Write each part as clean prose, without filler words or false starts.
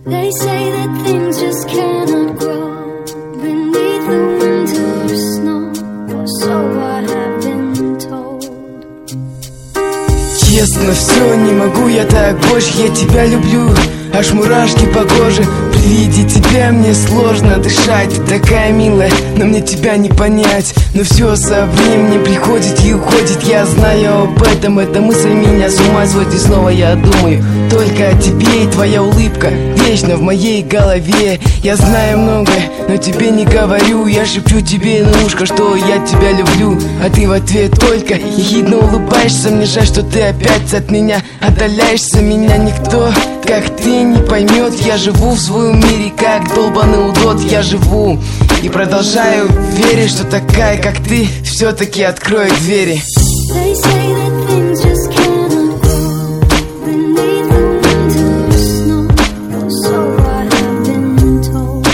They say that things just cannot grow beneath the winter snow, or so I have been told. Честно, все, не могу я так больше, я тебя люблю, аж мурашки по коже. При виде тебя мне сложно дышать. Ты такая милая, но мне тебя не понять. Но все со временем приходит и уходит. Я знаю об этом, эта мысль меня с ума сводит. И снова я думаю только о тебе, и твоя улыбка вечно в моей голове. Я знаю многое, но тебе не говорю. Я шепчу тебе на ушко, что я тебя люблю, а ты в ответ только ехидно улыбаешься. Мне жаль, что ты опять от меня отдаляешься. Меня никто, как ты, не поймет. Я живу в своем мире, как долбаный удот. Я живу и продолжаю верить, что такая, как ты, все-таки откроет двери. They say that things just cannot grow beneath the winter snow, or so I have been told.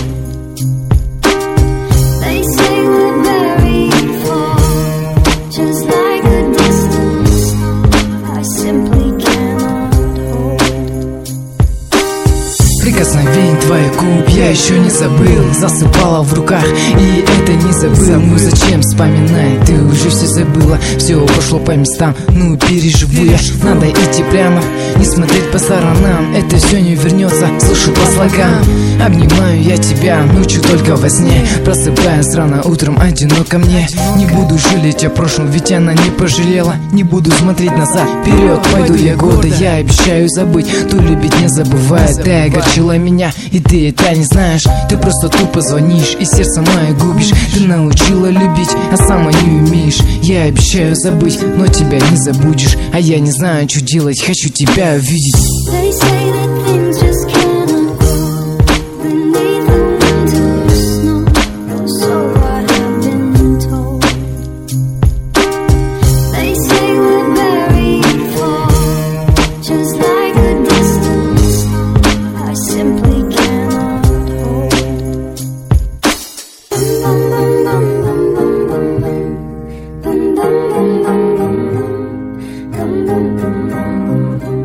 They say we're buried far, just like a distant star I simply cannot hold. Прикосновение твоих губ я еще не забыл. Засыпала в руках, и это не забыл. Ну зачем вспоминать, ты уже все забыла. Все пошло по местам, ну переживу я. Надо идти прямо, не смотреть по сторонам. Это все не вернется, слышу по слогам. Обнимаю я тебя ночью только во сне, просыпаясь рано утром одиноко мне. Не буду жалеть о прошлом, ведь она не пожалела. Не буду смотреть назад, вперед пойду я годы. Я обещаю забыть, кто любит не забывает. Ты огорчила меня, и ты это не знаешь. Ты просто тупо звонишь и сердце мое губишь. Ты научила любить, а сама не умеешь. Я обещаю забыть, но тебя не забудешь. А я не знаю, что делать, хочу тебя увидеть. They say that things just cannot grow beneath the winter snow, or so I have been told. They say we're buried far, just like a distant star I simply cannot hold. Bum bum bum bum bum bum bum bum bum bum bum bum bum bum bum bum bum bum.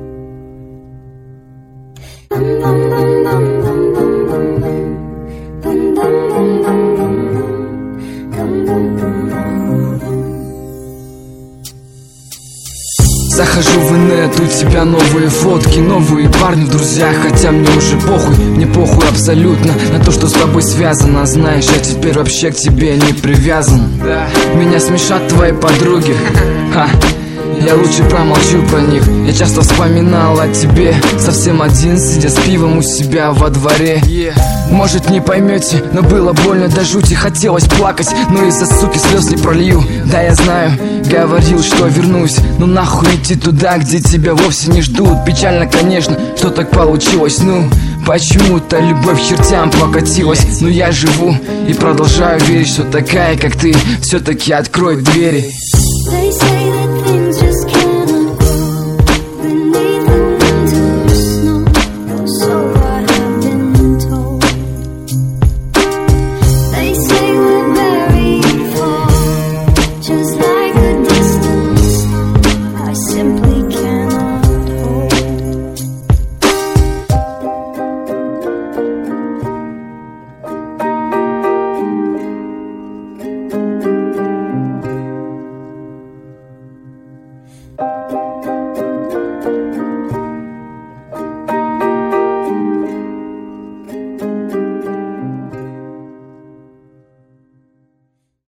Захожу в инет, у тебя новые фотки, новые парни в друзьях. Хотя мне уже похуй, мне похуй абсолютно на то, что с тобой связано. Знаешь, я теперь вообще к тебе не привязан. Меня смешат твои подруги, я лучше промолчу про них. Я часто вспоминал о тебе, совсем один, сидя с пивом у себя во дворе. Может не поймете, но было больно до жути. Хотелось плакать, но из-за суки слез не пролью. Да я знаю, говорил, что вернусь, но нахуй идти туда, где тебя вовсе не ждут. Печально, конечно, что так получилось. Ну, почему-то любовь к чертям покатилась. Но я живу и продолжаю верить, что такая, как ты, все-таки откроет двери. They say